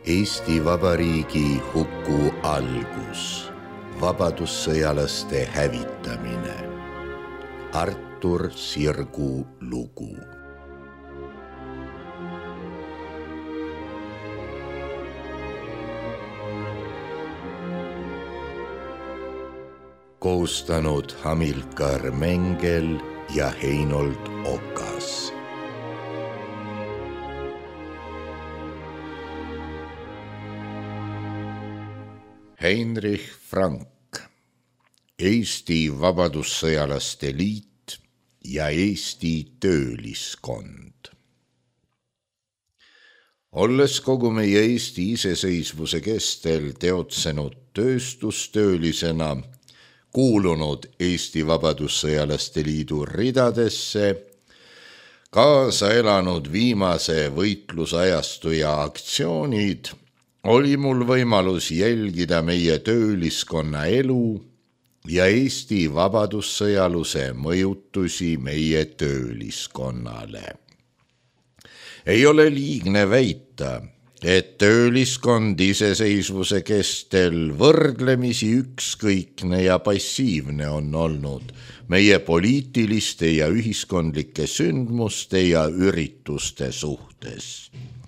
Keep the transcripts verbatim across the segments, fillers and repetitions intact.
Eesti Vabariigi huku algus, vabadussõjalaste hävitamine. Artur Sirgu lugu. Koostanud Hamilkar Mengel ja Heinold Okas. Heinrich Frank, Eesti Vabadussõjalaste Liit ja Eesti Tööliskond. Olles kogu meie Eesti iseseisvuse kestel teotsenud tööstustöölisena, kuulunud Eesti Vabadussõjalaste Liidu ridadesse, kaasa elanud viimase võitlusajastu ja aktsioonid, oli mul võimalus jälgida meie tööliskonna elu ja Eesti vabadussõjaluse mõjutusi meie tööliskonnale. Ei ole liigne väita, et tööliskond iseseisvuse kestel võrdlemisi ükskõikne ja passiivne on olnud meie poliitiliste ja ühiskondlike sündmuste ja ürituste suhtes.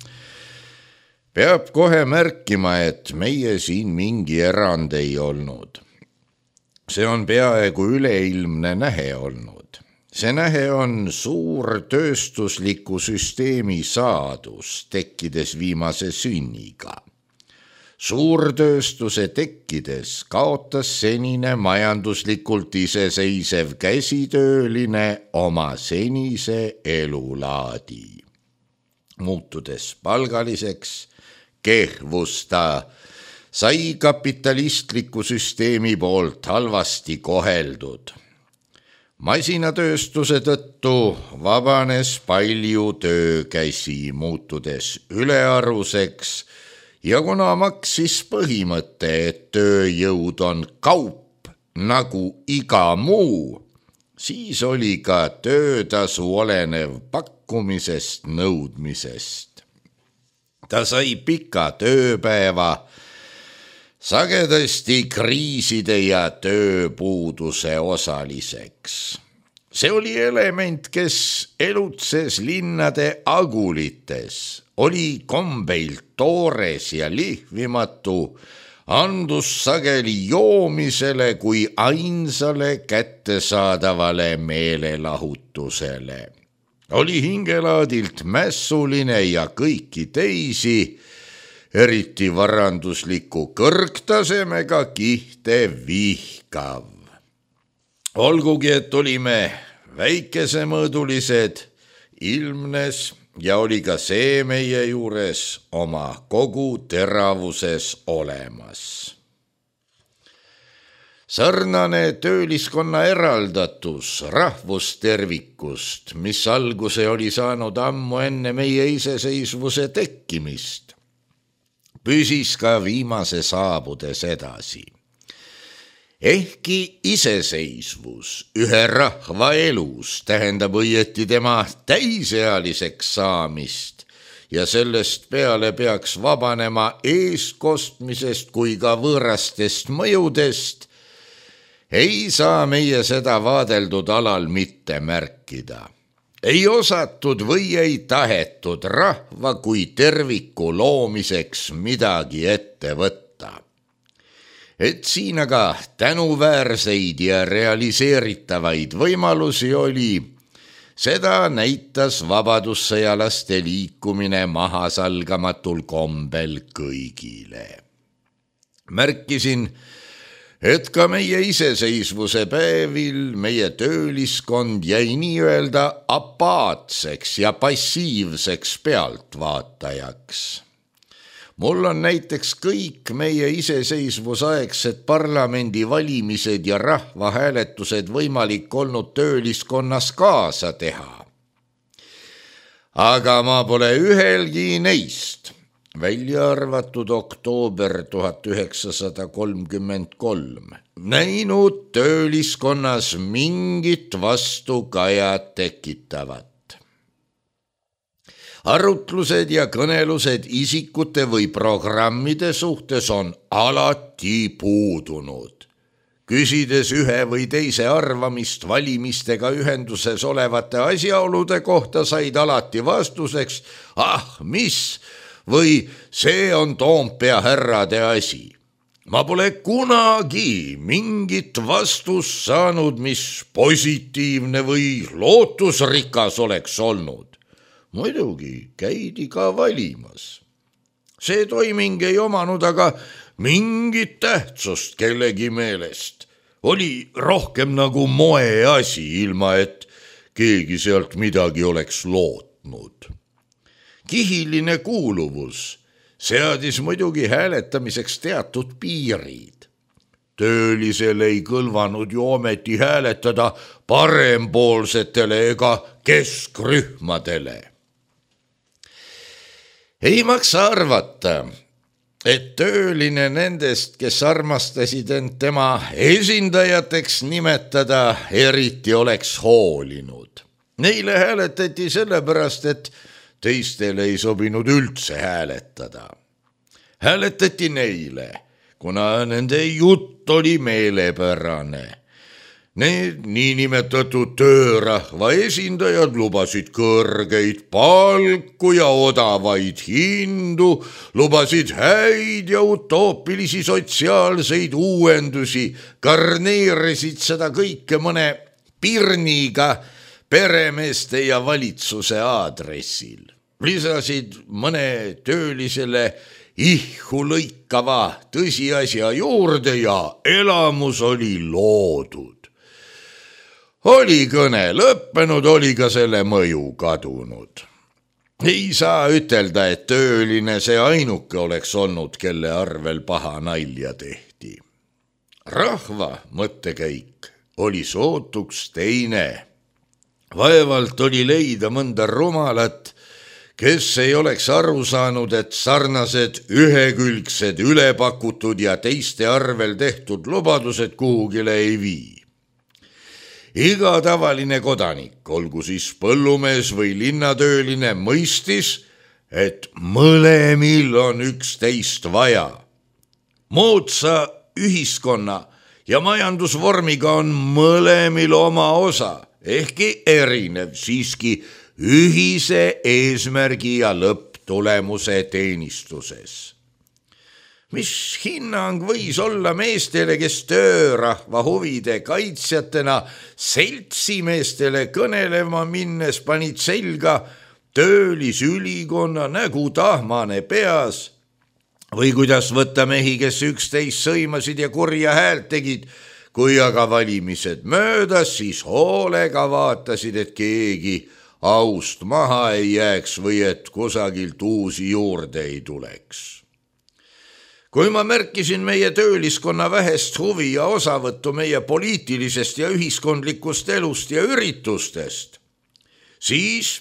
Peab kohe märkima, et meie siin mingi erand ei olnud. See on peaaegu üleilmne nähe olnud. See nähe on suur tööstusliku süsteemi saadus, tekkides viimase sünniga. Suurtööstuse tekkides kaotas senine majanduslikult iseseisev käsitööline oma senise elulaadi. Muutudes palgaliseks, kehvusta sai kapitalistliku süsteemi poolt halvasti koheldud. Masinatööstuse tõttu vabanes palju töökäsi, muutudes ülearuseks, ja kuna maksis põhimõte, et tööjõud on kaup nagu iga muu, siis oli ka töötasu olenev pakkumisest nõudmisest. Ta sai pika tööpäeva, sagedasti kriiside ja tööpuuduse osaliseks. See oli element, kes elutses linnade agulites, oli kombeilt toores ja lihvimatu, andus sageli joomisele kui ainsale kättesaadavale meelelahutusele. Oli hingelaadilt mässuline ja kõiki teisi, eriti varandusliku kõrgtasemega kihte vihkav. Olgugi, et olime väikesemõõdulised, ilmnes ja oli ka see meie juures oma kogu teravuses olemas. Sarnane tööliskonna eraldatus rahvustervikust, mis alguse oli saanud ammu enne meie iseseisvuse tekkimist, püsis ka viimase saabudes edasi. Ehkki iseseisvus ühe rahva elus tähendab õieti tema täisealiseks saamist ja sellest peale peaks vabanema eestkostmisest kui ka võõrastest mõjudest, ei saa meie seda vaadeldud alal mitte märkida. Ei osatud või ei tahetud rahva kui terviku loomiseks midagi ette võtta. Et siin aga tänuväärseid ja realiseeritavaid võimalusi oli, seda näitas vabadussõjalaste liikumine mahasalgamatul kombel kõigile. Märkisin, et ka meie iseseisvuse päevil meie tööliskond jäi nii-öelda apaatseks ja passiivseks pealtvaatajaks. Mul on näiteks kõik meie iseseisvusaegsed parlamendivalimised ja rahvahääletused võimalik olnud tööliskonnas kaasa teha. Aga ma pole ühelgi neist, välja arvatud oktoober tuhat üheksasada kolmkümmend kolm, näinud tööliskonnas mingit vastukajat tekitavat. arutlused ja kõnelused isikute või programmide suhtes on alati puudunud. Küsides ühe või teise arvamist valimistega ühenduses olevate asjaolude kohta, said alati vastuseks, ah mis, või see on Toompea härrade asi. Ma pole kunagi mingit vastust saanud, mis positiivne või lootusrikas oleks olnud. Muidugi käidi ka valimas. See toiming ei omanud aga mingit tähtsust kellegi meelest. Oli rohkem nagu moeasi, ilma et keegi sealt midagi oleks lootnud. Kihiline kuuluvus seadis muidugi hääletamiseks teatud piirid. Töölisel ei kõlvanud ju ometi hääletada parempoolsetele ega keskrühmadele. Ei maksa arvata, et tööline nendest, kes armastasid end tema esindajateks nimetada, eriti oleks hoolinud. Neile hääletati sellepärast, et teistele ei sobinud üldse hääletada. Hääletati neile, kuna nende jutt oli meelepärane. Need niinimetatud töörahva esindajad lubasid kõrgeid palku ja odavaid hindu, lubasid häid ja utoopilisi sotsiaalseid uuendusi, garneerisid seda kõike mõne pirniga peremeeste ja valitsuse aadressil. Lisasid mõne töölisele ihku lõikava tõsiasja juurde ja elamus oli loodud. Oli kõne lõppenud, oli ka selle mõju kadunud. Ei saa ütelda, et tööline see ainuke oleks olnud, kelle arvel paha nalja tehti. Rahva mõttekäik oli sootuks teine. Vaevalt oli leida mõnda rumalat, kes ei oleks aru saanud, et sarnased ühekülgsed, ülepakutud ja teiste arvel tehtud lubadused kuhugile ei vii. Iga tavaline kodanik, olgu siis põllumees või linnatööline, mõistis, et mõlemil on üksteist vaja. Moodsa ühiskonna ja majandusvormiga on mõlemil oma osa, ehkki erinev siiski ühise eesmärgi ja lõpptulemuse teenistuses. Mis hinnang võis olla meestele, kes töörahva huvide kaitsjatena seltsimeestele kõnelema minnes panid selga töölisülikonna nägu tahmane peas, või kuidas võtta mehi, kes üksteist sõimasid ja kurja häält tegid, kui aga valimised möödas, siis hoolega vaatasid, et keegi aust maha ei jääks või et kusagilt uusi juurde ei tuleks. Kui ma märkisin meie tööliskonna vähest huvi ja osavõttu meie poliitilisest ja ühiskondlikust elust ja üritustest, siis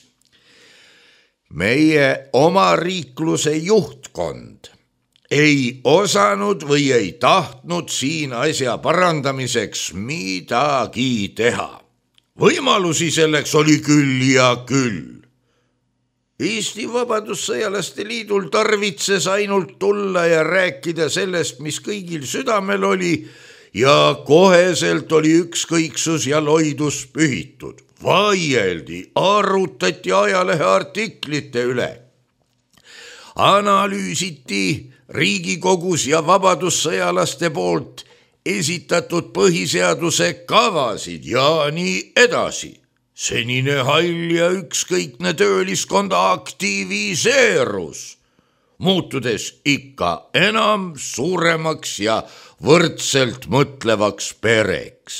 meie oma riikluse juhtkond ei osanud või ei tahtnud siin asja parandamiseks midagi teha. Võimalusi selleks oli küll ja küll. Eesti Vabadussõjalaste Liidul tarvitses ainult tulla ja rääkida sellest, mis kõigil südamel oli, ja koheselt oli ükskõiksus ja loidus pühitud. Vaieldi, arutati ajalehe artiklite üle. Analüüsiti Riigikogus ja vabadussõjalaste poolt esitatud põhiseaduse kavasid ja nii edasi. Senine hall ja ükskõikne tööliskond aktiviseerus, muutudes ikka enam suuremaks ja võrdselt mõtlevaks pereks.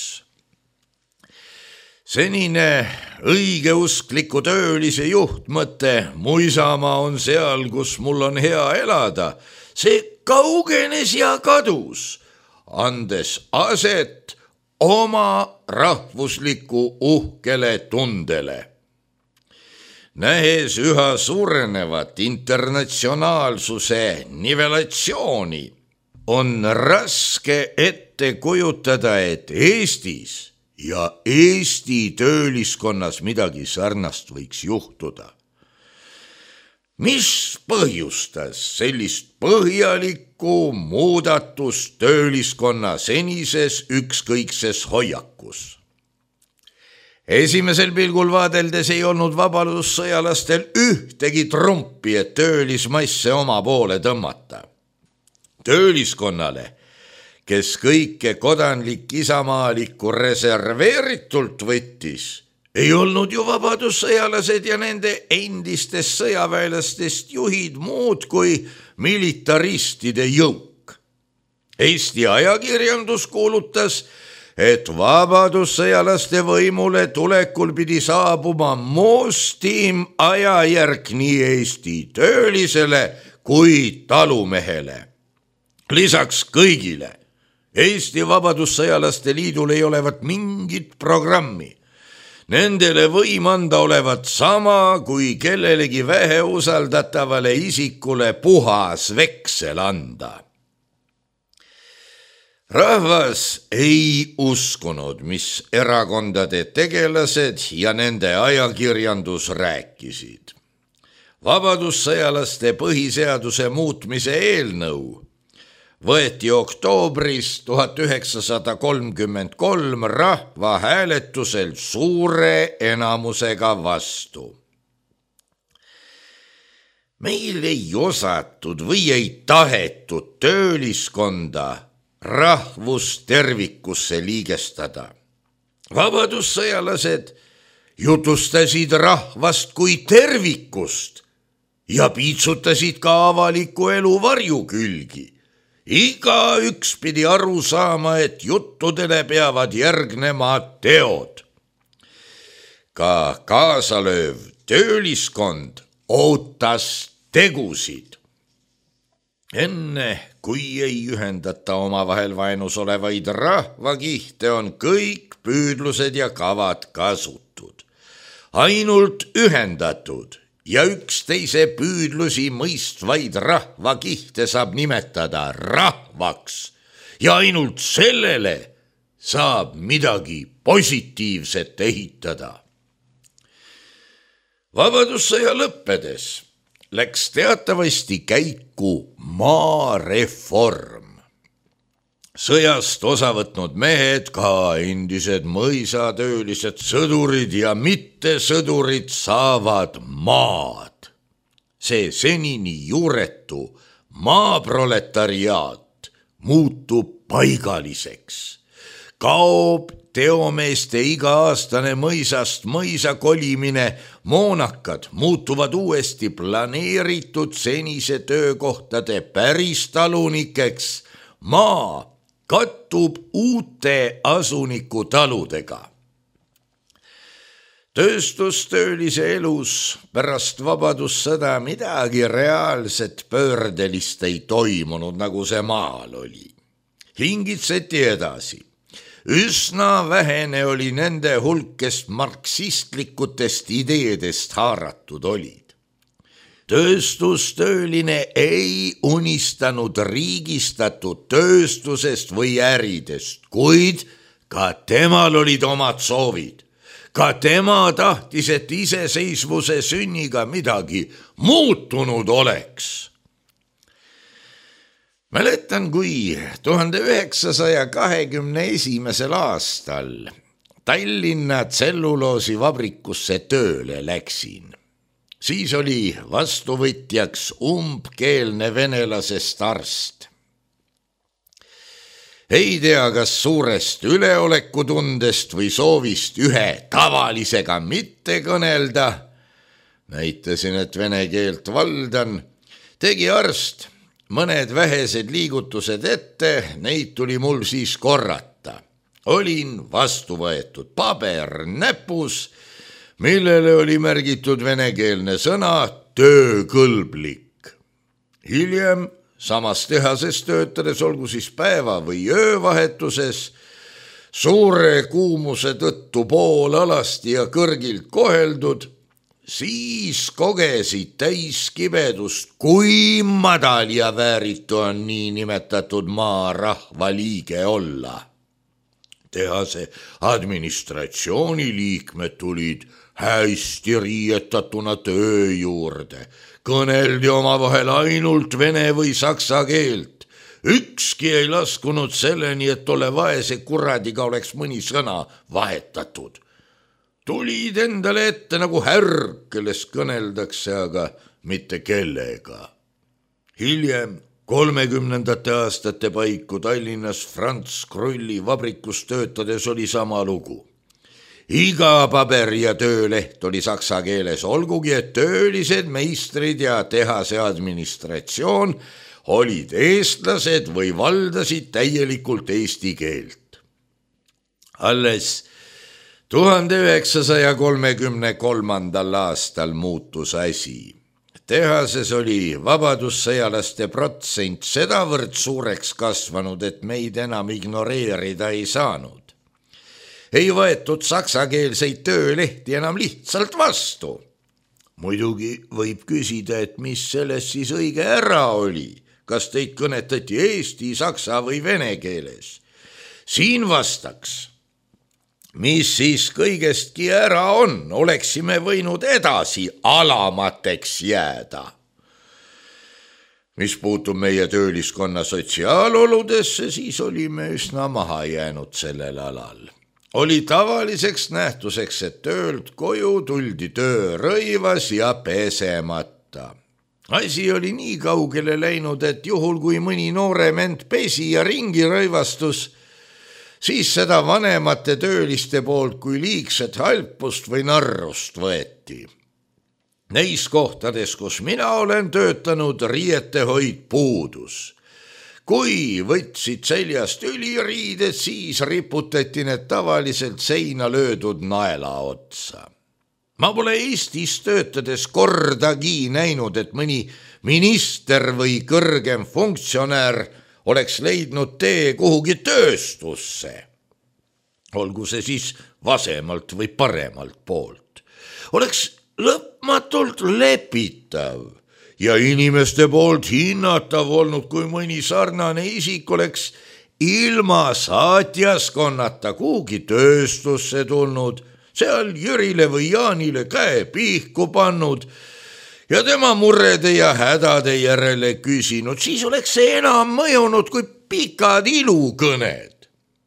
Senine õigeuskliku töölise juhtmõte, mu isamaa on seal, kus mul on hea elada, see kaugenes ja kadus, andes aset oma rahvusliku uhkele tundele. Nähes üha suurenevat internatsionaalsuse nivelatsiooni, on raske ette kujutada, et Eestis ja Eesti tööliskonnas midagi sarnast võiks juhtuda. mis põhjustas sellist põhjalikku muudatust tööliskonna senises ükskõikses hoiakus? Esimesel pilgul vaadeldes ei olnud vabadussõjalastel ühtegi trumpi, et töölismasse oma poole tõmmata. Tööliskonnale, kes kõike kodanlik isamaalikku reserveeritult võttis, ei olnud ju vabadussõjalased ja nende endistest sõjaväelastest juhid muud kui militaristide jõuk. Eesti ajakirjandus kuulutas, et vabadussõjalaste võimule tulekul pidi saabuma moostim ajajärk nii Eesti töölisele kui talumehele. Lisaks kõigile, Eesti Vabadussõjalaste Liidul ei olevat mingit programmi. Nendele võim anda olevat sama, kui kellelegi vähe usaldatavale isikule puhas veksel anda. Rahvas ei uskunud, mis erakondade tegelased ja nende ajakirjandus rääkisid. Vabadussõjalaste põhiseaduse muutmise eelnõu võeti oktoobris tuhat üheksasada kolmkümmend kolm rahvahääletusel suure enamusega vastu. Meil ei osatud või ei tahetud tööliskonda rahvustervikusse liigestada. Vabadussõjalased jutustasid rahvast kui tervikust ja piitsutasid ka avaliku elu varjukülgi. Iga üks pidi aru saama, et juttudele peavad järgnema teod. Ka kaasalööv tööliskond ootas tegusid. Enne kui ei ühendata omavahel vaenus olevaid rahvakihte, on kõik püüdlused ja kavad kasutud. Ainult ühendatud ja üksteise püüdlusi mõistvaid rahvakihte saab nimetada rahvaks ja ainult sellele saab midagi positiivset ehitada. Vabadussõja lõppedes läks teatavasti käiku maareform. Sõjast osa võtnud mehed, ka endised mõisatöölised, sõdurid ja mittesõdurid saavad maad. See senini juuretu maaproletariaat muutub paigaliseks. Kaob teomeeste iga-aastane mõisast mõisa kolimine, moonakad muutuvad uuesti planeeritud senise töökohtade päris talunikeks, maa kattub uute asunikutaludega. Tööstustöölise elus pärast vabadussõda midagi reaalset pöördelist ei toimunud, nagu see maal oli. Hingitseti edasi. Üsna vähene oli nende hulk, kes marksistlikutest ideedest haaratud olid. Tööstustööline ei unistanud riigistatud tööstusest või äridest, kuid ka temal olid omad soovid. Ka tema tahtis, et iseseisvuse sünniga midagi muutunud oleks. Mäletan, kui tuhande üheksasaja kahekümne esimesel aastal Tallinna tselluloosivabrikusse tööle läksin. Siis oli vastuvõtjaks umbkeelne venelasest arst. Ei tea, kas suurest üleolekutundest või soovist ühe tavalisega mitte kõnelda, näitasin, et vene keelt valdan, tegi arst mõned vähesed liigutused ette, neid tuli mul siis korrata. Olin vastu võetud, paber näpus, millele oli märgitud venekeelne sõna töökõlblik. Hiljem samas tehases töötades, olgu siis päeva või öövahetuses, suure kuumuse tõttu poolalasti ja kõrgilt koheldud, siis kogesid täiskibedust, kui madal ja vääritu on nii nimetatud maarahva liige olla. tehase administratsiooni liikmed tulid hästi riietatuna töö juurde. Kõneldi omavahel ainult vene või saksa keelt. Ükski ei laskunud selleni, et tolle vaese kuradiga oleks mõni sõna vahetatud. Tulid endale ette nagu härg, kellest kõneldakse, aga mitte kellega. Hiljem kolmekümnendate aastate paiku Tallinnas Franz Krulli vabrikus töötades oli sama lugu. Iga paber ja tööleht oli saksa keeles, olgugi et töölised, meistrid ja tehase administratsioon olid eestlased või valdasid täielikult eesti keelt. Alles tuhande üheksasaja kolmekümne kolmandal aastal muutus asi. Tehases oli vabadussõjalaste protsent sedavõrd suureks kasvanud, et meid enam ignoreerida ei saanud. Ei võetud saksakeelseid töölehti enam lihtsalt vastu. Muidugi võib küsida, et mis sellest siis õige ära oli, kas teid kõnetati eesti, saksa või vene keeles. Siin vastaks, mis siis kõigestki ära on, oleksime võinud edasi alamateks jääda. Mis puutub meie tööliskonna sotsiaaloludesse, siis olime üsna maha jäänud sellel alal. Oli tavaliseks nähtuseks, et töölt koju tuldi töörõivas ja pesemata. Asi oli nii kaugele läinud, et juhul kui mõni noorem end pesi ja ringi rõivastus, siis seda vanemate tööliste poolt kui liigset halpust või narrust võeti. Neis kohtades, kus mina olen töötanud, riietehoid puudus. Kui võtsid seljast üliriided, siis riputati need tavaliselt seina löödud naela otsa. Ma pole Eestis töötades kordagi näinud, et mõni minister või kõrgem funktsionär oleks leidnud tee kuhugi tööstusse. Olgu see siis vasemalt või paremalt poolt. Oleks lõpmatult lepitav ja inimeste poolt hinnatav olnud, kui mõni sarnane isik oleks ilma saatjaskonnata kuhugi tööstusse tulnud, seal Jürile või Jaanile käe pihku pannud ja tema murede ja hädade järele küsinud, siis oleks see enam mõjunud kui pikad ilukõned.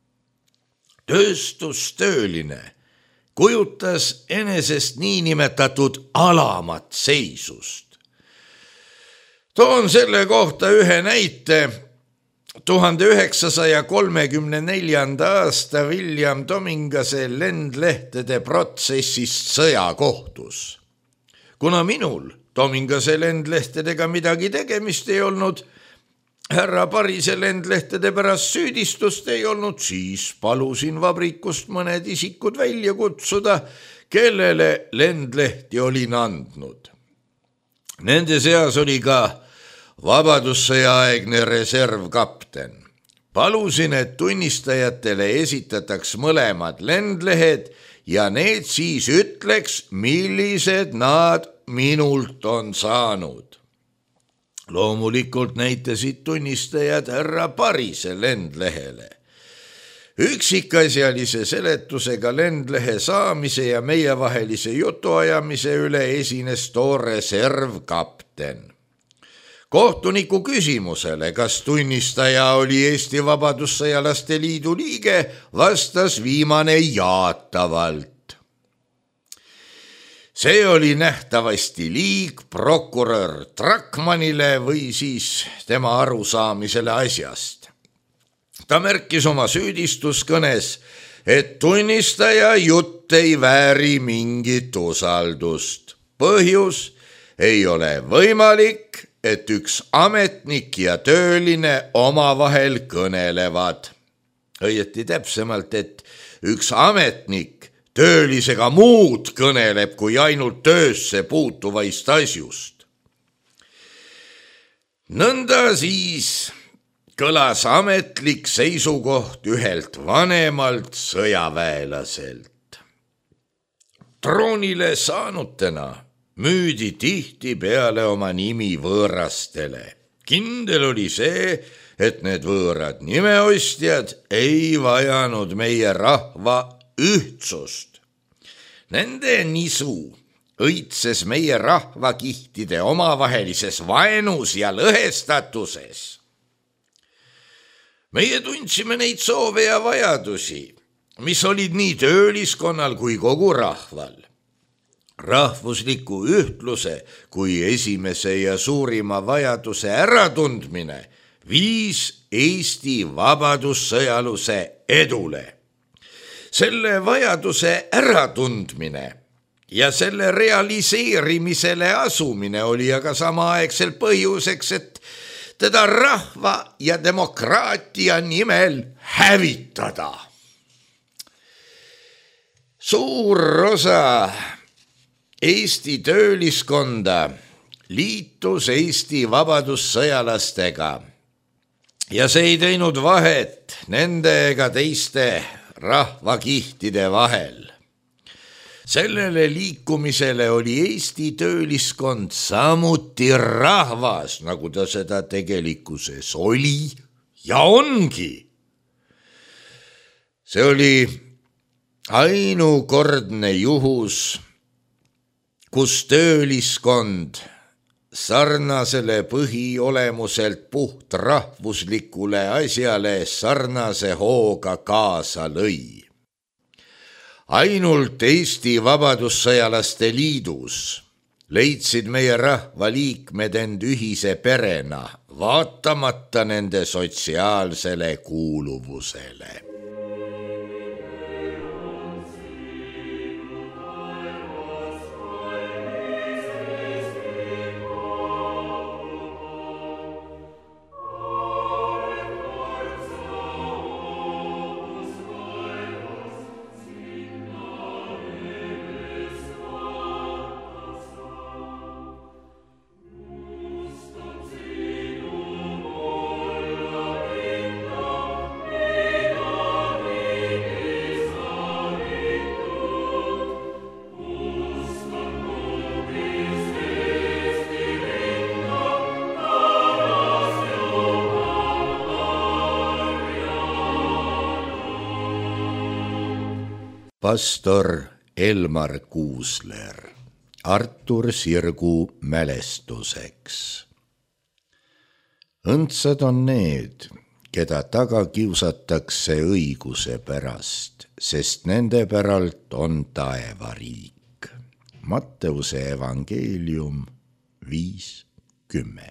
Tööstustööline kujutas enesest niinimetatud alamat seisust. Toon selle kohta ühe näite. tuhande üheksasaja kolmekümne neljanda aasta William Domingase lendlehtede protsessist sõjakohtus. Kuna minul Domingase lendlehtedega midagi tegemist ei olnud, härra Parise lendlehtede pärast süüdistust ei olnud, siis palusin vabrikust mõned isikud välja kutsuda, kellele lendlehti olin andnud. Nende seas oli ka vabadussõjaaegne reservkapten. Palusin, et tunnistajatele esitataks mõlemad lendlehed ja need siis ütleks, millised nad minult on saanud. Loomulikult näitasid tunnistajad härra Parise lendlehele. Üksikasjalise seletusega lendlehe saamise ja meievahelise jutuajamise üle esines too reservkapten. Kohtuniku küsimusele, kas tunnistaja oli Eesti Vabadussõjalaste Liidu liige, vastas viimane jaatavalt. See oli nähtavasti liig prokurör Trakmanile või siis tema arusaamisele asjast. Ta märkis oma süüdistuskõnes, et tunnistaja jutt ei vääri mingit usaldust. Põhjus ei ole võimalik, et üks ametnik ja tööline omavahel kõnelevad. Õieti täpsemalt, et üks ametnik töölisega muud kõneleb kui ainult töösse puutuvaist asjust. Nõnda siis kõlas ametlik seisukoht ühelt vanemalt sõjaväelaselt. Troonile saanutena müüdi tihti peale oma nimi võõrastele. Kindel oli see, et need võõrad nimeostjad ei vajanud meie rahva ühtsust. Nende nisu õitses meie rahvakihtide omavahelises vaenus ja lõhestatuses. Meie tundsime neid soove ja vajadusi, mis olid nii tööliskonnal kui kogu rahval. Rahvusliku ühtluse kui esimese ja suurima vajaduse äratundmine viis Eesti vabadussõjaluse edule. Selle vajaduse äratundmine ja selle realiseerimisele asumine oli aga samaaegselt põhjuseks, et teda rahva ja demokraatia nimel hävitada. Suur osa Eesti tööliskonda liitus Eesti vabadussõjalastega ja see ei teinud vahet nende ega teiste rahvakihtide vahel. Sellele liikumisele oli Eesti tööliskond samuti rahvas, nagu ta seda tegelikkuses oli ja ongi. See oli ainukordne juhus, kus tööliskond sarnasele põhiolemuselt puht rahvuslikule asjale sarnase hooga kaasa lõi. Ainult Eesti Vabadussõjalaste Liidus leidsid meie rahvaliikmed end ühise perena, vaatamata nende sotsiaalsele kuuluvusele. Pastor Elmar Kuusler Artur Sirgu mälestuseks. Õndsad on need, keda taga kiusatakse õiguse pärast, sest nende päralt on taevariik. Matteuse evangeelium viis kümme.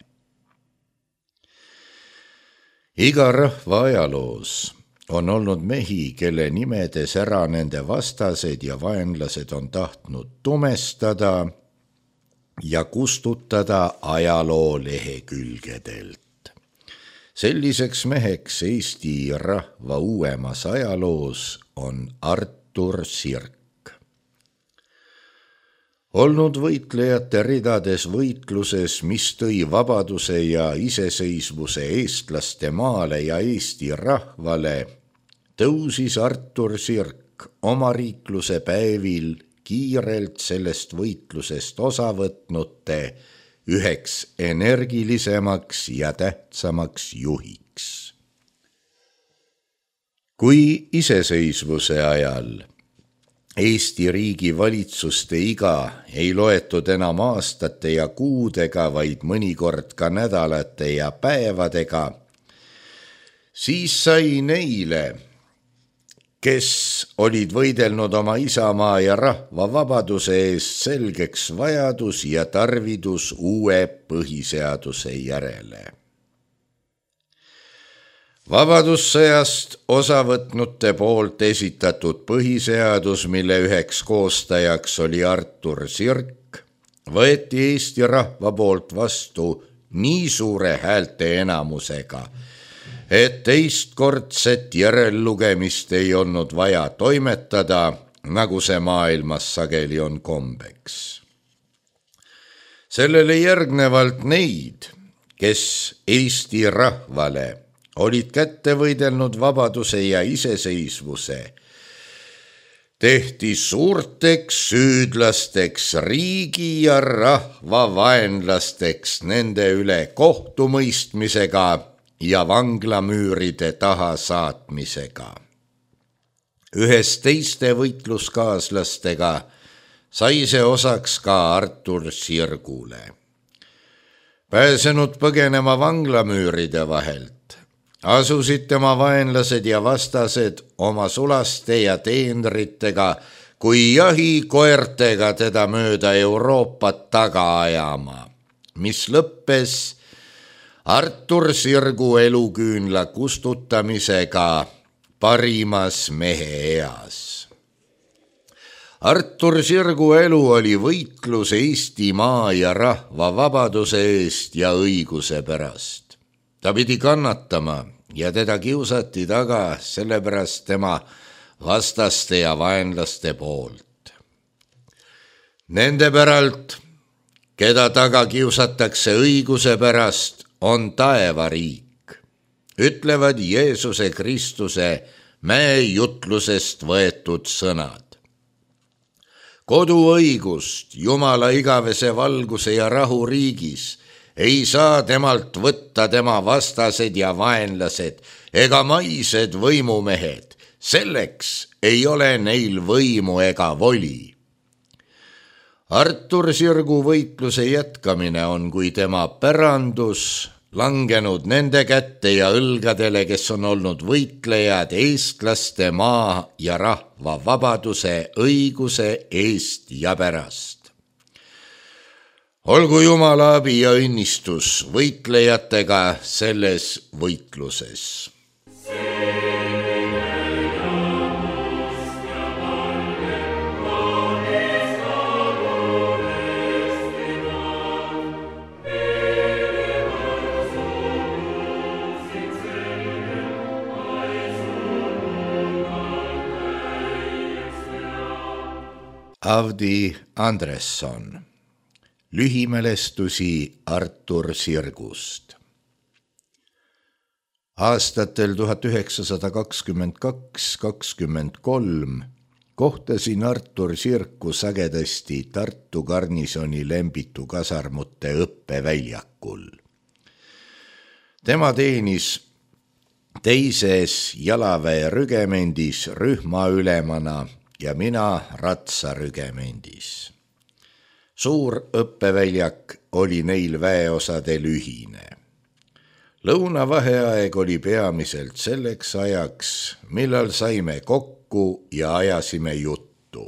Iga rahva ajaloos on olnud mehi, kelle nimedes ära nende vastased ja vaenlased on tahtnud tumestada ja kustutada ajaloo lehekülgedelt. Selliseks meheks Eesti rahva uuemas ajaloos on Artur Sirk. Olnud võitlejate ridades võitluses, mis tõi vabaduse ja iseseisvuse eestlaste maale ja Eesti rahvale, tõusis Artur Sirk oma riikluse päevil kiirelt sellest võitlusest osa võtnute üheks energilisemaks ja tähtsamaks juhiks. Kui iseseisvuse ajal Eesti riigi valitsuste iga ei loetud enam aastate ja kuudega, vaid mõnikord ka nädalate ja päevadega, siis sai neile, kes olid võidelnud oma isamaa ja rahva vabaduse eest, selgeks vajadus ja tarvidus uue põhiseaduse järele. Vabadussõjast osavõtnute poolt esitatud põhiseadus, mille üheks koostajaks oli Artur Sirk, võeti Eesti rahva poolt vastu nii suure häälte enamusega, et teistkordset järellugemist ei olnud vaja toimetada, nagu see maailmas sageli on kombeks. Sellele järgnevalt neid, kes Eesti rahvale olid kätte võidelnud vabaduse ja iseseisvuse, tehti suurteks süüdlasteks, riigi ja rahva vaenlasteks nende üle kohtumõistmisega ja vanglamüüride taha saatmisega. Ühes teiste võitluskaaslastega sai see osaks ka Artur Sirgule. Pääsenud põgenema vanglamüüride vahelt, asusid tema vaenlased ja vastased oma sulaste ja teenritega kui jahikoertega teda mööda Euroopat taga ajama, mis lõppes Artur Sirgu eluküünla kustutamisega parimas mehe eas. Artur Sirgu elu oli võitlus Eestimaa ja rahva vabaduse eest ja õiguse pärast. Ta pidi kannatama ja teda kiusati taga sellepärast tema vastaste ja vaenlaste poolt. Nende päralt, keda taga kiusatakse õiguse pärast, on taevariik, ütlevad Jeesuse Kristuse mäejutlusest võetud sõnad. Koduõigust Jumala igavese valguse ja rahu riigis ei saa temalt võtta tema vastased ja vaenlased ega maised võimumehed, selleks ei ole neil võimu ega voli. Artur Sirgu võitluse jätkamine on kui tema pärandus langenud nende kätte ja õlgadele, kes on olnud võitlejad eestlaste maa ja rahva vabaduse õiguse eest ja pärast. Olgu Jumala abi ja õnnistus võitlejatega selles võitluses. Avdi Andresson, lühimälestusi Artur Sirgust. Aastatel tuhat üheksasada kakskümmend kaks kakskümmend kolm kohtasin Artur Sirku sagedasti Tartu garnisoni Lembitu kasarmute õppeväljakul. Tema teenis teises jalaväe rügemendis rühmaülemana ja mina ratsarügemendis. Suur õppeväljak oli neil väeosadel ühine. Lõunavaheaeg oli peamiselt selleks ajaks, millal saime kokku ja ajasime juttu.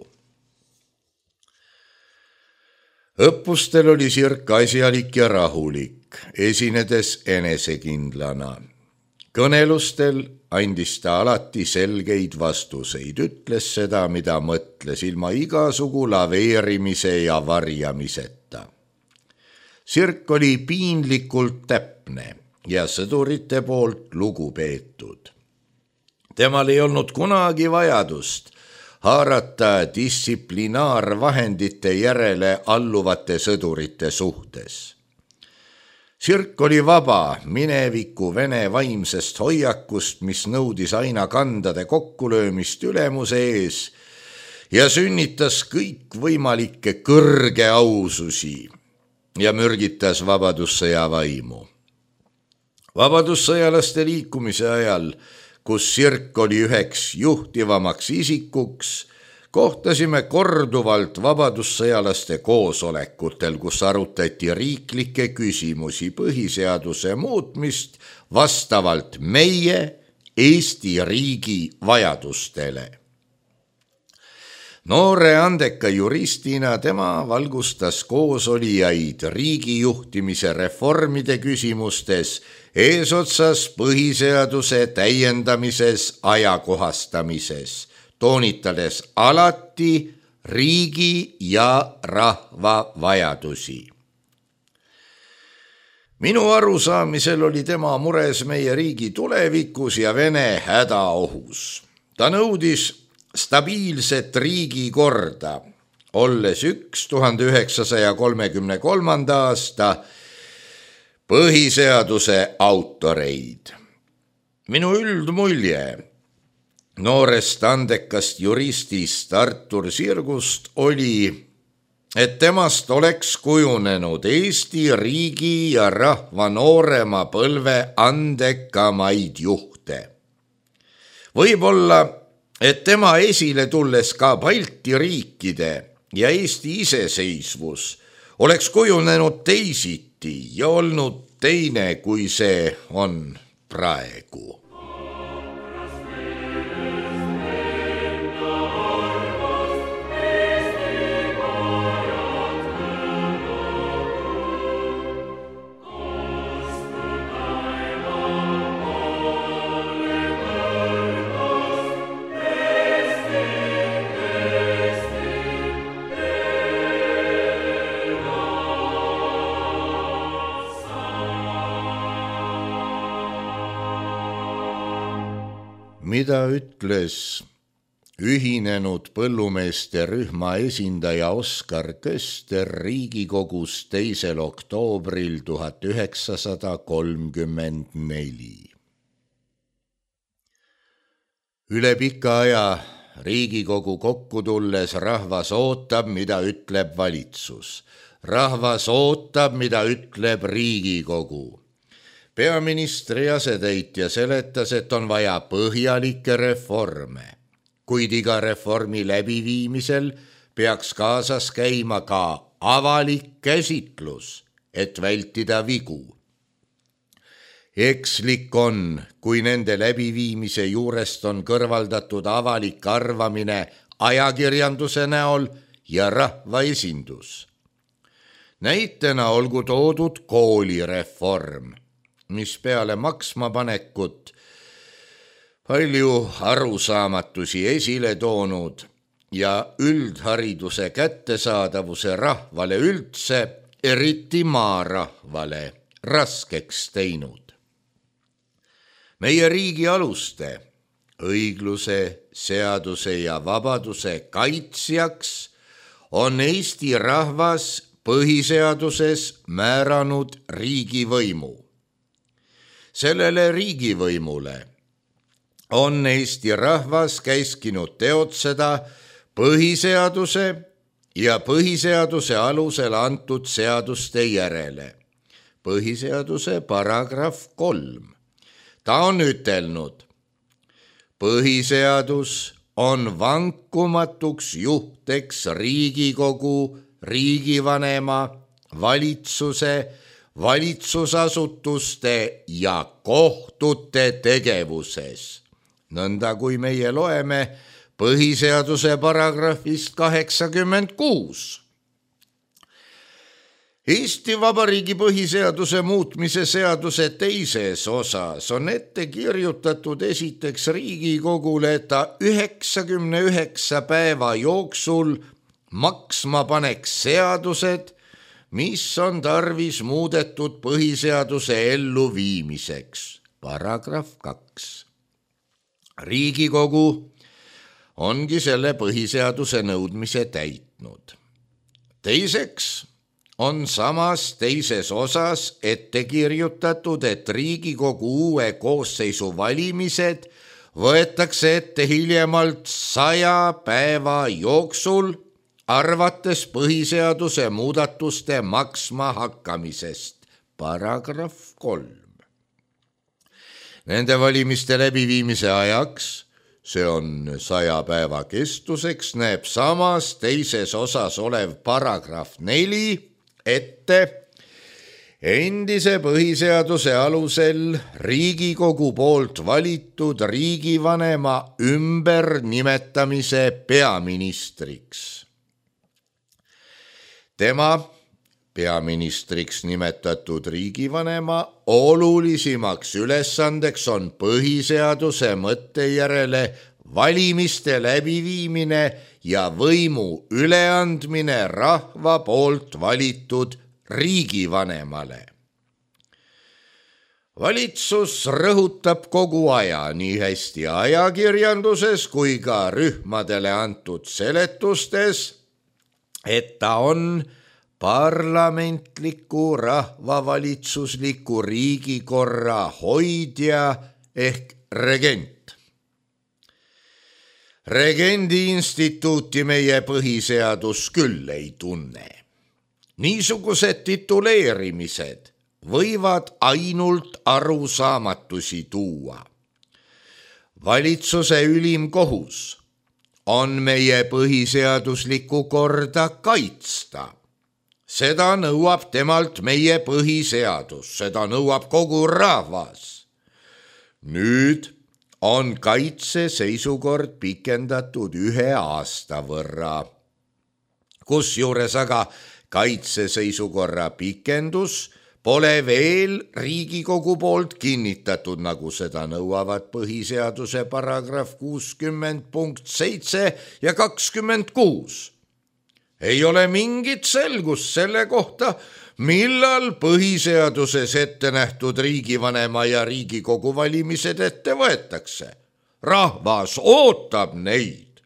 Õppustel oli Sirk asjalik ja rahulik, esinedes enesekindlana. Kõnelustel andis ta alati selgeid vastuseid, ütles seda, mida mõtles, ilma igasugu laveerimise ja varjamiseta. Sirk oli piinlikult täpne ja sõdurite poolt lugupeetud. Temal ei olnud kunagi vajadust haarata distsiplinaarvahendite järele alluvate sõdurite suhtes. Sirk oli vaba mineviku vene vaimsest hoiakust, mis nõudis aina kandade kokkulöömist ülemuse ees ja sünnitas kõik võimalikke kõrge aususi ja mürgitas vabadussõja vaimu. Vabadussõjalaste liikumise ajal, kus Sirk oli üheks juhtivamaks isikuks, kohtasime korduvalt vabadussõjalaste koosolekutel, kus arutati riiklikke küsimusi, põhiseaduse muutmist vastavalt meie Eesti riigi vajadustele. Noore andeka juristina tema valgustas koosolijaid riigijuhtimise reformide küsimustes, eesotsas põhiseaduse täiendamises, ajakohastamises, toonitades alati riigi ja rahva vajadusi. Minu arusaamisel oli tema mures meie riigi tulevikus ja Vene hädaohus. Ta nõudis stabiilset riigikorda, olles üks tuhande üheksasaja kolmekümne kolmanda aasta põhiseaduse autoreid. Minu üldmulje noorest andekast juristist Artur Sirgust oli, et temast oleks kujunenud Eesti riigi ja rahva noorema põlve andekamaid juhte. Võib-olla, et tema esile tulles ka Balti riikide ja Eesti iseseisvus oleks kujunenud teisiti ja olnud teine, kui see on praegu. Mida ütles ühinenud põllumeeste rühma esindaja Oskar Köster Riigikogus teisel oktoobril tuhat üheksasada kolmkümmend neli. Üle pika aja Riigikogu kokku tulles rahvas ootab, mida ütleb valitsus. Rahvas ootab, mida ütleb Riigikogu. Peaministri asetäitja seletas, et on vaja põhjalikke reforme, kuid iga reformi läbiviimisel peaks kaasas käima ka avalik käsitlus, et vältida vigu. Ekslik on, kui nende läbiviimise juurest on kõrvaldatud avalik arvamine ajakirjanduse näol ja rahvaesindus. Näitena olgu toodud koolireform, mis peale maksma panekut palju arusaamatusi esile toonud ja üldhariduse kättesaadavuse rahvale üldse, eriti maarahvale, raskeks teinud. Meie riigi aluste, õigluse, seaduse ja vabaduse kaitsjaks on Eesti rahvas põhiseaduses määranud riigivõimu. Sellele riigivõimule on Eesti rahvas käskinud teotseda põhiseaduse ja põhiseaduse alusel antud seaduste järele. Põhiseaduse paragrahv kolm. Ta on ütelnud, põhiseadus on vankumatuks juhteks Riigikogu, riigivanema, valitsuse, valitsusasutuste ja kohtute tegevuses. Nõnda kui meie loeme põhiseaduse paragrahvist kaheksakümmend kuus. Eesti Vabariigi põhiseaduse muutmise seaduse teises osas on ette kirjutatud esiteks Riigikogule, et ta üheksakümne üheksa päeva jooksul maksma paneks seadused, mis on tarvis muudetud põhiseaduse elluviimiseks. Paragrahv kaks. Riigikogu ongi selle põhiseaduse nõudmise täitnud. Teiseks on samas teises osas ette kirjutatud, et Riigikogu uue koosseisu valimised võetakse ette hiljemalt saja päeva jooksul, arvates põhiseaduse muudatuste maksma hakkamisest. Paragrahv kolm. Nende valimiste läbiviimise ajaks, see on saja päeva kestuseks, näeb samas teises osas olev paragrahv neli ette endise põhiseaduse alusel Riigikogu poolt valitud riigivanema ümbernimetamise peaministriks. Tema peaministriks nimetatud riigivanema olulisimaks ülesandeks on põhiseaduse mõtte järele valimiste läbiviimine ja võimu üleandmine rahva poolt valitud riigivanemale. Valitsus rõhutab kogu aja nii hästi ajakirjanduses kui ka rühmadele antud seletustes, et ta on parlamentliku rahvavalitsusliku riigikorra hoidja ehk regent. Regendi instituuti meie põhiseadus küll ei tunne. Niisugused tituleerimised võivad ainult arusaamatusi tuua. Valitsuse ülim kohus on meie põhiseaduslikku korda kaitsta. Seda nõuab temalt meie põhiseadus, seda nõuab kogu rahvas. Nüüd on kaitseseisukord pikendatud ühe aasta võrra. Kusjuures aga kaitseseisukorra pikendus pole veel Riigikogu poolt kinnitatud, nagu seda nõuavad põhiseaduse paragrahv kuuskümmend punkt seitse ja kakskümmend kuus. Ei ole mingit selgust selle kohta, millal põhiseaduses ette nähtud riigivanema ja Riigikogu valimised ette võetakse. Rahvas ootab neid.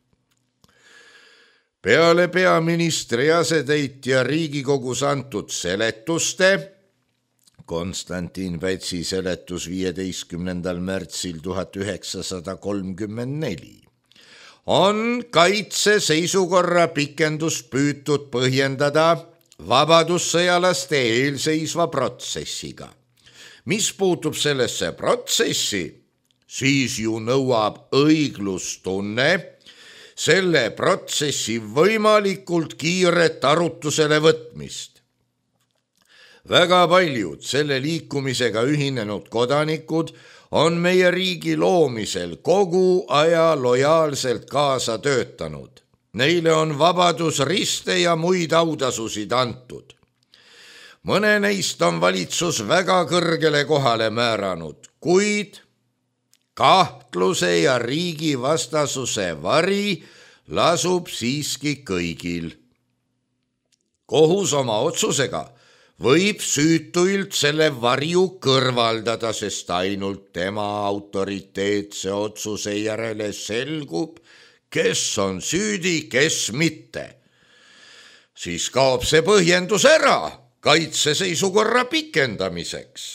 Peale peaministri asetäitja Riigikogus antud seletuste, Konstantin Pätsi seletus viieteistkümnendal märtsil tuhat üheksasada kolmkümmend neli, on kaitseseisukorra pikendust püütud põhjendada vabadussõjalaste eelseisva protsessiga. Mis puutub sellesse protsessi, siis ju nõuab õiglustunne selle protsessi võimalikult kiiret arutusele võtmist. Väga paljud selle liikumisega ühinenud kodanikud on meie riigi loomisel kogu aja lojaalselt kaasa töötanud. Neile on vabadusriste ja muid autasusid antud. Mõne neist on valitsus väga kõrgele kohale määranud, kuid kahtluse ja riigi vastasuse vari lasub siiski kõigil. Kohus oma otsusega võib süütuilt selle varju kõrvaldada, sest ainult tema autoriteetse otsuse järele selgub, kes on süüdi, kes mitte. Siis kaob see põhjendus ära kaitseseisukorra pikendamiseks.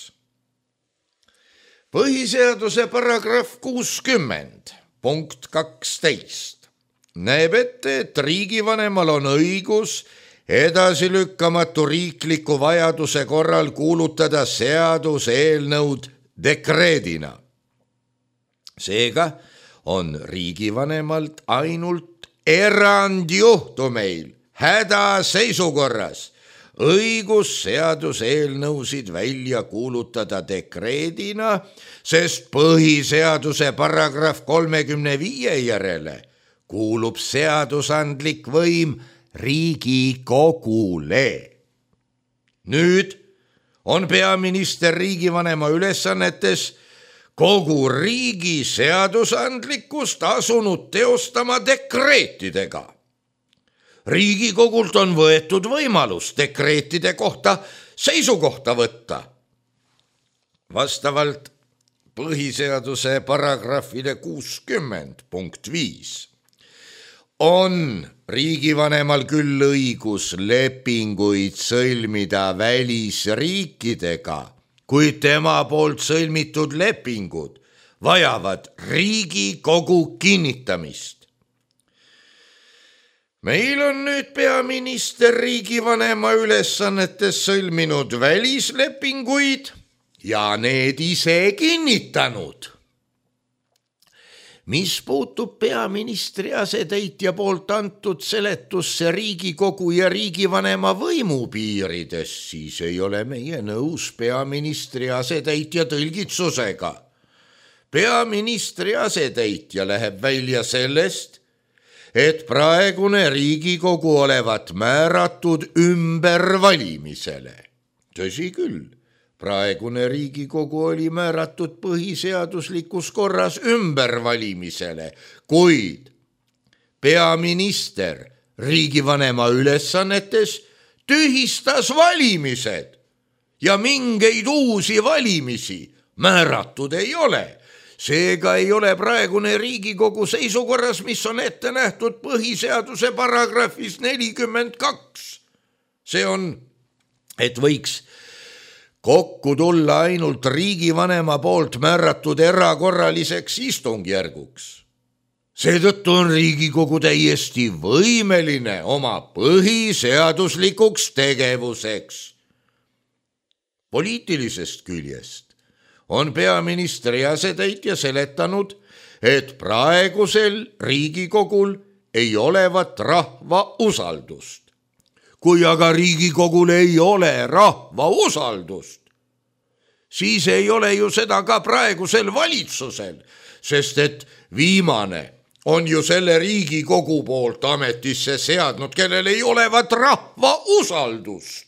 Põhiseaduse paragrahv kuuskümmend punkt kaksteist näeb ette, et riigivanemal on õigus edasilükkamatu riikliku vajaduse korral kuulutada seaduseelnõud dekreedina. Seega on riigivanemalt ainult erandjuhtumeil hädaseisukorras õigus seaduseelnõusid välja kuulutada dekreedina, sest põhiseaduse paragrahv kolmekümne viie järele kuulub seadusandlik võim Riigikogule. Nüüd on peaminister riigivanema ülesannetes kogu riigi seadusandlikkust asunud teostama dekreetidega. Riigikogult on võetud võimalus dekreetide kohta seisukohta võtta. Vastavalt põhiseaduse paragrahvile kuuskümmend punkt viis on riigivanemal küll õigus lepinguid sõlmida välisriikidega, kuid tema poolt sõlmitud lepingud vajavad Riigikogu kinnitamist. Meil on nüüd peaminister riigivanema ülesannetes sõlminud välislepinguid ja need ise kinnitanud. Mis puutub peaministri asetäitja poolt antud seletusse Riigikogu ja riigivanema võimupiirides, siis ei ole meie nõus peaministri asetäitja tõlgitsusega. Peaministri asetäitja läheb välja sellest, et praegune Riigikogu olevat määratud ümbervalimisele. Tõsi küll. Praegune Riigikogu oli määratud põhiseaduslikus korras ümbervalimisele, kuid peaminister riigivanema ülesannetes tühistas valimised ja mingeid uusi valimisi määratud ei ole. Seega ei ole praegune Riigikogu seisukorras, mis on ette nähtud põhiseaduse paragrahvis nelikümmend kaks. See on, et võiks kokku tulla ainult riigivanema poolt määratud erakorraliseks istungjärguks. Seetõttu on Riigikogu täiesti võimeline oma põhiseaduslikuks tegevuseks. Poliitilisest küljest on peaministri asetäitja seletanud, et praegusel Riigikogul ei olevat rahva usaldust. Kui aga Riigikogul ei ole rahva usaldust, siis ei ole ju seda ka praegusel valitsusel, sest et viimane on ju selle Riigikogu poolt ametisse seadnud, kellel ei olevat rahva usaldust.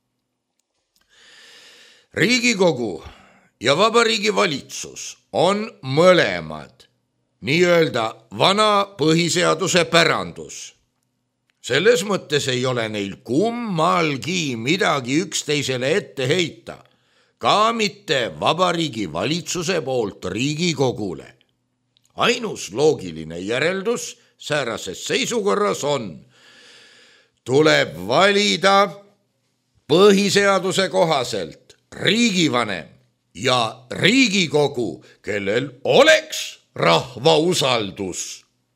Riigikogu ja Vabariigi Valitsus on mõlemad nii-öelda vana põhiseaduse pärandus. Selles mõttes ei ole neil kummalgi midagi üksteisele ette heita, ka mitte Vabariigi Valitsuse poolt Riigikogule. Ainus loogiline järeldus säärases seisukorras on, tuleb valida põhiseaduse kohaselt riigivanem ja Riigikogu, kellel oleks rahva usaldus.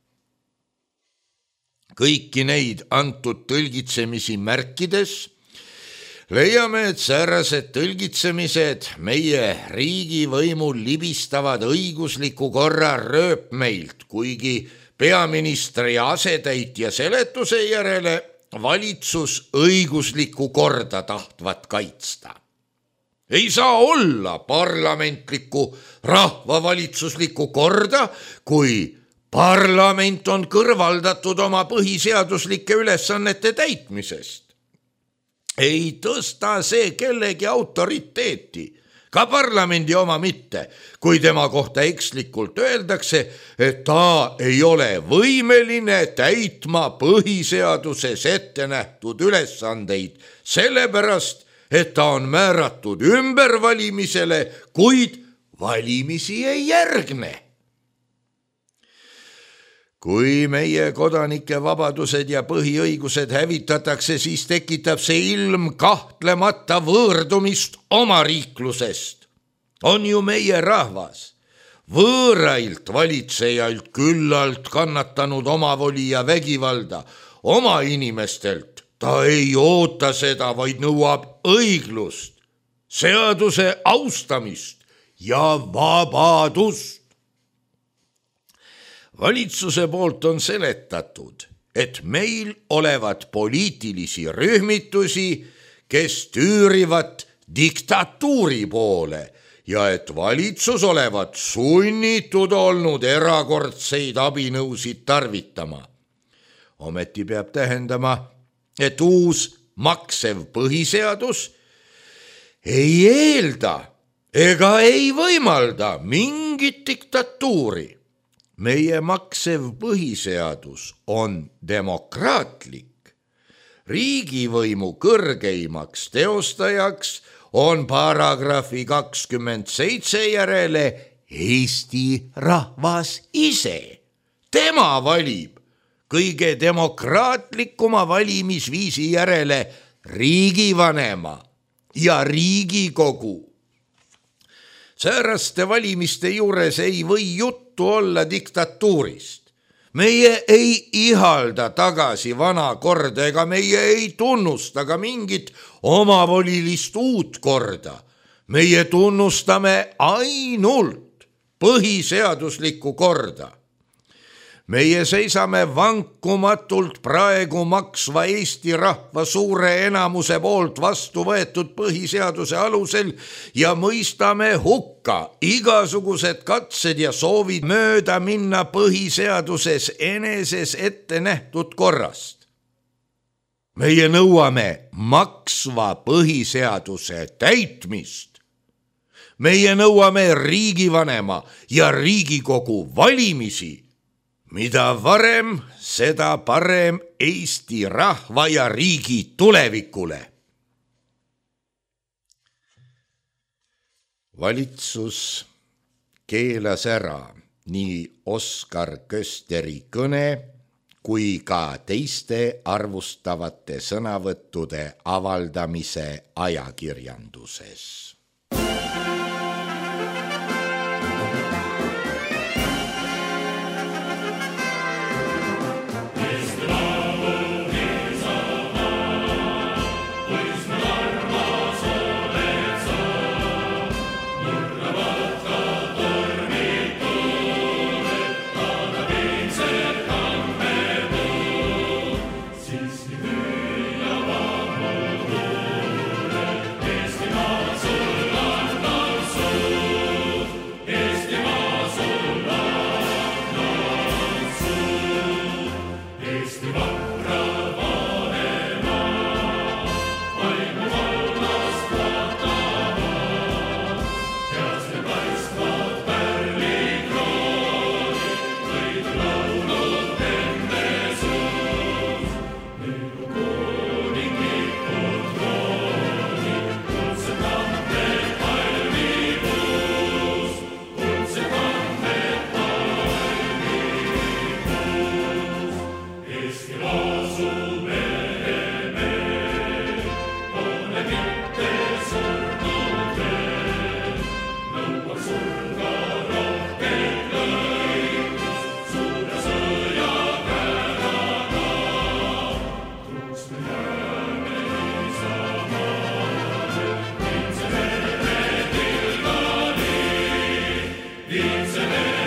Kõiki neid antud tõlgitsemisi märkides leiame, et säärased tõlgitsemised meie riigivõimul libistavad õigusliku korra rööpmeilt, kuigi peaministri asetäitja seletuse järele valitsus õiguslikku korda tahtvat kaitsta. Ei saa olla parlamentlikku rahvavalitsuslikku korda, kui parlament on kõrvaldatud oma põhiseaduslike ülesannete täitmisest. Ei tõsta see kellegi autoriteeti, ka parlamendi oma mitte, kui tema kohta ekslikult öeldakse, et ta ei ole võimeline täitma põhiseaduses ette nähtud ülesandeid, sellepärast, et ta on määratud ümbervalimisele, kuid valimisi ei järgne. Kui meie kodanike vabadused ja põhiõigused hävitatakse, siis tekitab see ilm kahtlemata võõrdumist oma riiklusest. On ju meie rahvas võõrailt valitsejailt küllalt kannatanud omavoli ja vägivalda, oma inimestelt ta ei oota seda, vaid nõuab õiglust, seaduse austamist ja vabadust. Valitsuse poolt on seletatud, et meil olevat poliitilisi rühmitusi, kes tüürivad diktatuuri poole ja et valitsus olevat sunnitud olnud erakordseid abinõusid tarvitama. Ometi peab tähendama, et uus maksev põhiseadus ei eelda ega ei võimalda mingit diktatuuri. Meie maksev põhiseadus on demokraatlik. Riigivõimu kõrgeimaks teostajaks on paragrahvi kakskümmend seitse järele Eesti rahvas ise. Tema valib kõige demokraatlikuma valimisviisi järele riigivanema ja Riigikogu. Sääraste valimiste juures ei või juttu olla diktatuurist. Meie ei ihalda tagasi vana korda ega meie ei tunnusta ka mingit omavolilist uut korda. Meie tunnustame ainult põhiseaduslikku korda. Meie seisame vankumatult praegu maksva Eesti rahva suure enamuse poolt vastu võetud põhiseaduse alusel ja mõistame hukka igasugused katsed ja soovid mööda minna põhiseaduses eneses ette nähtud korrast. Meie nõuame maksva põhiseaduse täitmist. Meie nõuame riigivanema ja Riigikogu valimisi. Mida varem, seda parem Eesti rahva ja riigi tulevikule. Valitsus keelas ära nii Oskar Kösteri kõne kui ka teiste arvustavate sõnavõttude avaldamise ajakirjanduses. Vincere